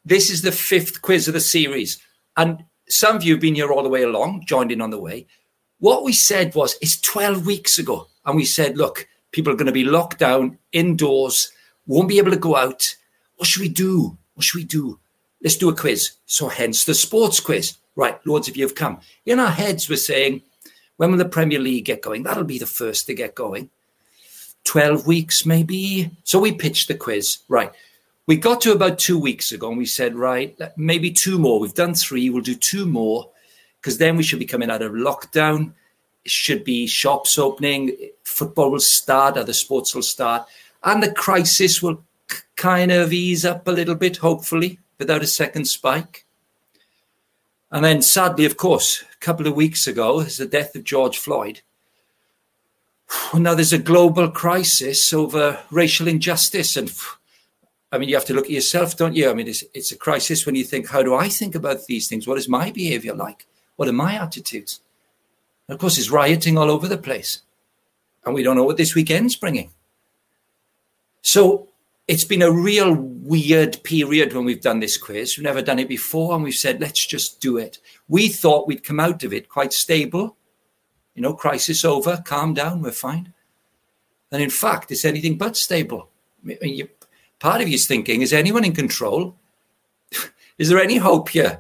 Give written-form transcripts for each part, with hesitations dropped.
This is the 5th quiz of the series. And some of you have been here all the way along, joined in on the way. What we said was, it's 12 weeks ago. And we said, look, people are going to be locked down indoors, won't be able to go out. What should we do? What should we do? Let's do a quiz. So hence the sports quiz. Right, loads of you have come. In our heads, we're saying, when will the Premier League get going? That'll be the first to get going. 12 weeks, maybe. So we pitched the quiz. Right. We got to about 2 weeks ago and we said, right, maybe 2 more. We've done 3. We'll do 2 more because then we should be coming out of lockdown. It should be shops opening. Football will start. Other sports will start. And the crisis will kind of ease up a little bit, hopefully, without a second spike. And then sadly, of course, a couple of weeks ago, is the death of George Floyd. Now there's a global crisis over racial injustice. And I mean, you have to look at yourself, don't you? I mean, it's a crisis when you think, how do I think about these things? What is my behavior like? What are my attitudes? And of course, there's rioting all over the place. And we don't know what this weekend's bringing. So it's been a real weird period when we've done this quiz. We've never done it before, and we've said, let's just do it. We thought we'd come out of it quite stable. You know, crisis over, calm down, we're fine. And in fact, it's anything but stable. Part of you's thinking, is anyone in control? Is there any hope here?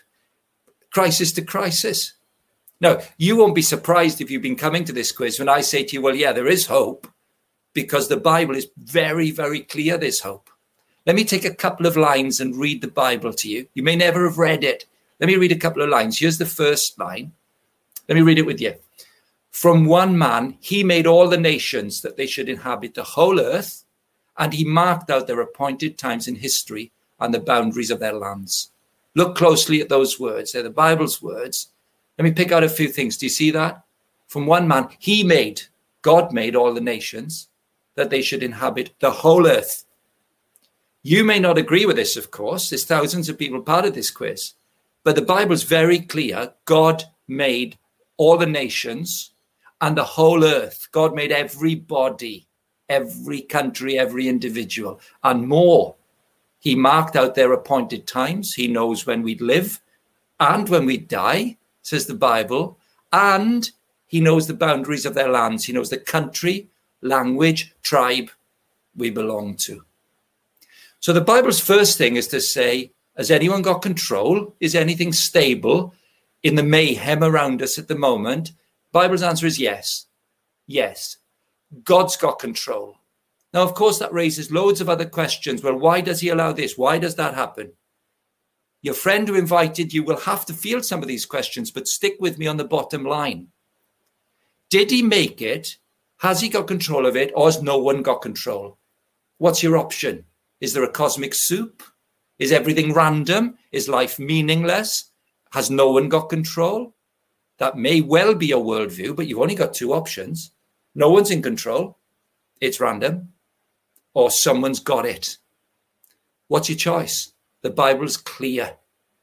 Crisis to crisis. No, you won't be surprised if you've been coming to this quiz when I say to you, well, yeah, there is hope. Because the Bible is very, very clear there's hope. Let me take a couple of lines and read the Bible to you. You may never have read it. Let me read a couple of lines. Here's the first line. Let me read it with you. From one man, he made all the nations that they should inhabit the whole earth, and he marked out their appointed times in history and the boundaries of their lands. Look closely at those words. They're the Bible's words. Let me pick out a few things. Do you see that? From one man, God made all the nations that they should inhabit the whole earth. You may not agree with this, of course. There's thousands of people part of this quiz. But the Bible's very clear. God made all the nations and the whole earth. God made everybody, every country, every individual, and more. He marked out their appointed times. He knows when we'd live and when we'd die, says the Bible. And he knows the boundaries of their lands. He knows the country, language, tribe we belong to. So the Bible's first thing is to say, has anyone got control? Is anything stable in the mayhem around us at the moment? Bible's answer is yes. Yes. God's got control. Now, of course, that raises loads of other questions. Well, why does he allow this? Why does that happen? Your friend who invited you will have to field some of these questions, but stick with me on the bottom line. Did he make it? Has he got control of it, or has no one got control? What's your option? Is there a cosmic soup? Is everything random? Is life meaningless? Has no one got control? That may well be your worldview, but you've only got 2 options. No one's in control. It's random. Or someone's got it. What's your choice? The Bible's clear.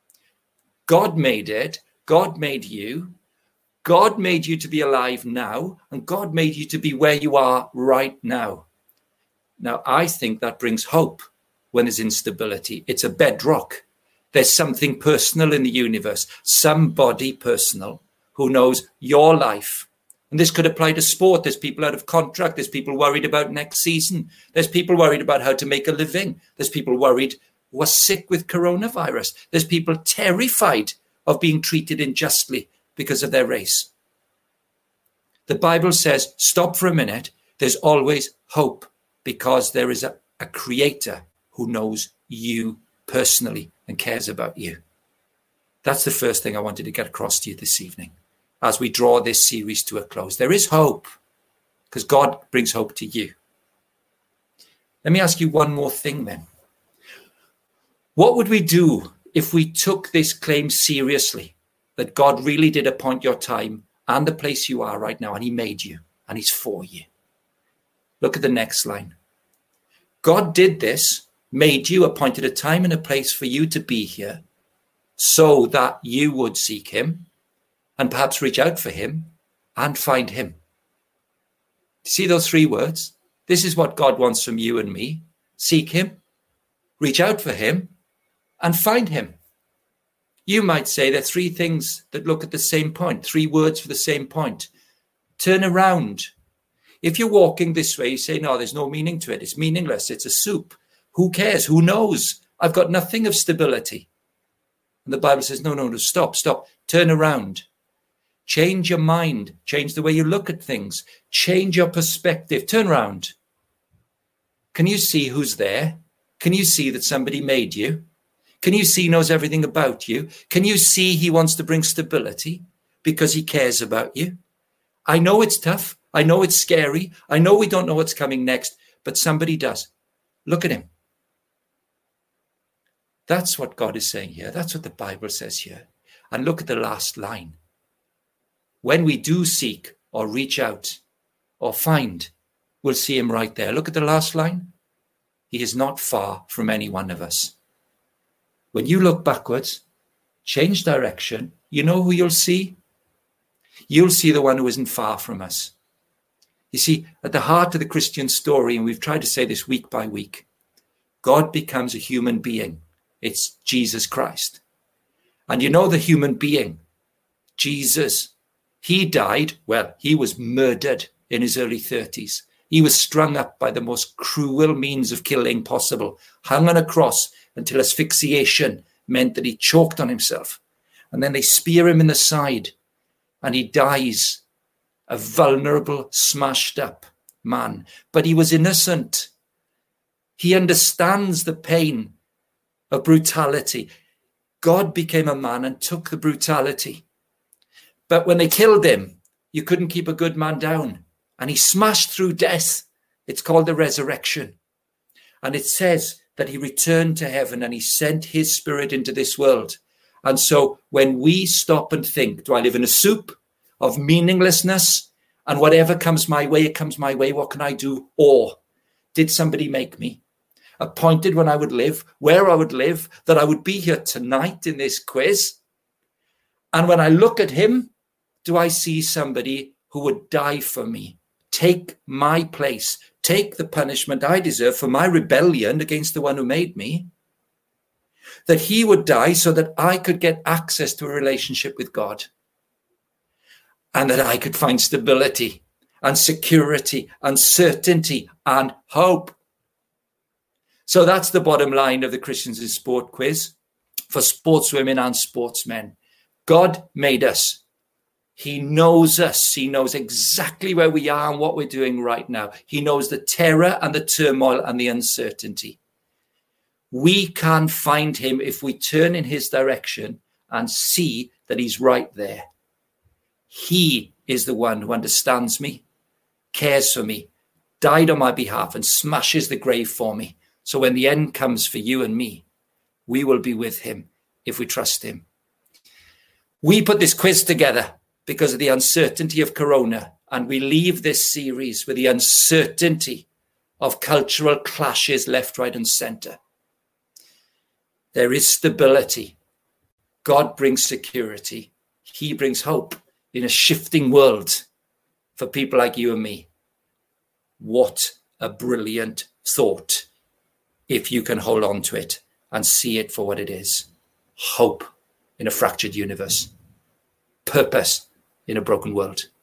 God made it. God made you. God made you to be alive now, and God made you to be where you are right now. Now, I think that brings hope when there's instability. It's a bedrock. There's something personal in the universe, somebody personal who knows your life. And this could apply to sport. There's people out of contract. There's people worried about next season. There's people worried about how to make a living. There's people worried who are sick with coronavirus. There's people terrified of being treated unjustly because of their race. The Bible says, stop for a minute. There's always hope because there is a creator who knows you personally and cares about you. That's the first thing I wanted to get across to you this evening as we draw this series to a close. There is hope because God brings hope to you. Let me ask you one more thing then. What would we do if we took this claim seriously? That God really did appoint your time and the place you are right now, and he made you, and he's for you. Look at the next line. God did this, made you, appointed a time and a place for you to be here so that you would seek him and perhaps reach out for him and find him. See those 3 words? This is what God wants from you and me. Seek him, reach out for him, and find him. You might say there are three things that look at the same point, three words for the same point. Turn around. If you're walking this way, you say, no, there's no meaning to it. It's meaningless. It's a soup. Who cares? Who knows? I've got nothing of stability. And the Bible says, no, stop. Turn around. Change your mind. Change the way you look at things. Change your perspective. Turn around. Can you see who's there? Can you see that somebody made you? Can you see he knows everything about you? Can you see he wants to bring stability because he cares about you? I know it's tough. I know it's scary. I know we don't know what's coming next, but somebody does. Look at him. That's what God is saying here. That's what the Bible says here. And look at the last line. When we do seek or reach out or find, we'll see him right there. Look at the last line. He is not far from any one of us. When you look backwards, change direction, you know who you'll see? You'll see the one who isn't far from us. You see, at the heart of the Christian story, and we've tried to say this week by week, God becomes a human being. It's Jesus Christ. And you know the human being, Jesus, he died, well, he was murdered in his early 30s. He was strung up by the most cruel means of killing possible, hung on a cross until asphyxiation meant that he choked on himself. And then they spear him in the side and he dies, a vulnerable, smashed up man. But he was innocent. He understands the pain of brutality. God became a man and took the brutality. But when they killed him, you couldn't keep a good man down. And he smashed through death. It's called the resurrection. And it says that he returned to heaven and he sent his spirit into this world. And so when we stop and think, do I live in a soup of meaninglessness? And whatever comes my way, it comes my way. What can I do? Or did somebody make me? Appointed when I would live, where I would live, that I would be here tonight in this quiz. And when I look at him, do I see somebody who would die for me? Take my place, take the punishment I deserve for my rebellion against the one who made me, that he would die so that I could get access to a relationship with God and that I could find stability and security and certainty and hope. So that's the bottom line of the Christians in Sport quiz for sportswomen and sportsmen. God made us. He knows us. He knows exactly where we are and what we're doing right now. He knows the terror and the turmoil and the uncertainty. We can find him if we turn in his direction and see that he's right there. He is the one who understands me, cares for me, died on my behalf and smashes the grave for me. So when the end comes for you and me, we will be with him if we trust him. We put this quiz together because of the uncertainty of Corona, and we leave this series with the uncertainty of cultural clashes left, right, and center. There is stability. God brings security. He brings hope in a shifting world for people like you and me. What a brilliant thought if you can hold on to it and see it for what it is. Hope in a fractured universe. Purpose in a broken world.